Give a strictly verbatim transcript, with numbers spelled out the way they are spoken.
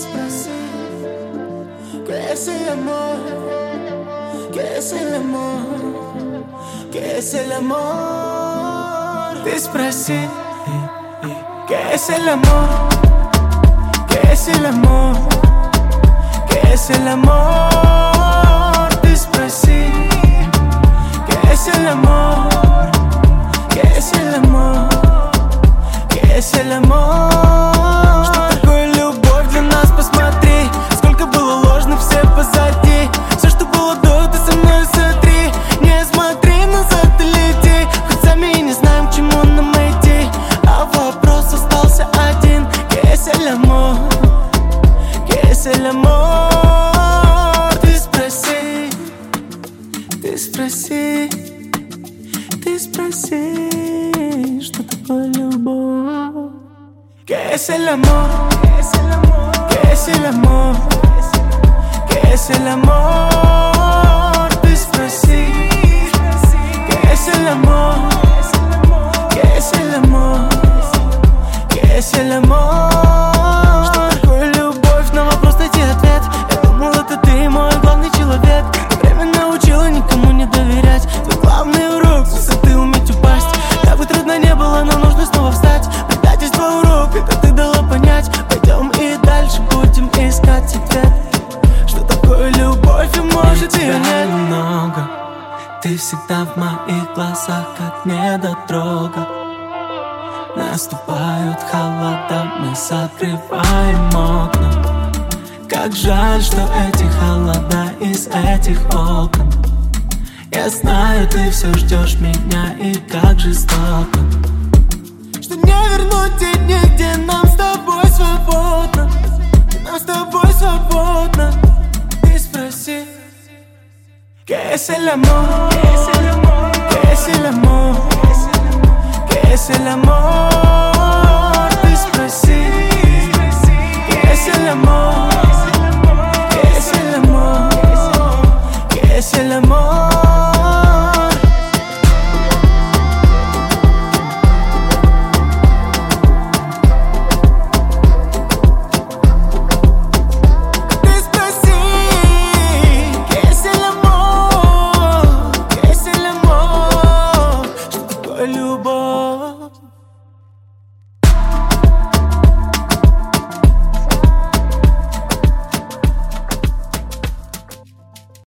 sпроси, ¿qué es el amor? ¿Qué es el amor? ¿Qué es el amor? Ты спроси, ¿qué es el amor? ¿Qué es el amor? ¿Qué es el amor? Ты спроси, ¿qué es el amor? ¿Qué es el amor? ¿Qué es el amor? Что такое любовь для нас, посмотри. Сколько было ложно, все позади. Все, что было до, ты со мной сотри. Не смотри назад и лети. Хоть сами и не знаем, к чему нам идти. А вопрос остался один. ¿Qué es el amor? ¿Qué es el amor? Ты спроси, ты спроси, ты спроси, что такое любовь? ¿Qué es el amor? ¿Qué es el amor? ¿Qué es el amor? ¿Qué es el amor? Ты спроси, ¿qué es el amor? ¿Qué es el amor? ¿Qué es el amor? Что такое любовь? На вопрос найти ответ. Я думал, это ты мой главный человек. Время научило никому не доверять. Твой главный урок — с высоты уметь упасть. Как бы трудно не было, но нужно снова встать. Предательство урок, это ты дала понять. Пойдем и дальше будем искать ответ. Что такое любовь и может ее нет. Много. Ты всегда в моих глазах, как недотрога. Наступают холода, мы закрываем окна. Как жаль, что эти холода из этих окон. Я знаю, ты все ждешь меня, и как жестоко, что не вернуть те дни, где нам с тобой свободно. Нам с тобой свободно. Ты спроси, ¿qué es el amor? ¿Qué es el amor? ¿Qué es el amor? ¿Qué es el amor? Ты спроси, ¿qué es el amor? ¿Qué es el amor? ¿Qué es el amor? Ты спроси, ¿qué es el amor? ¿Qué es el amor? Что такое любовь?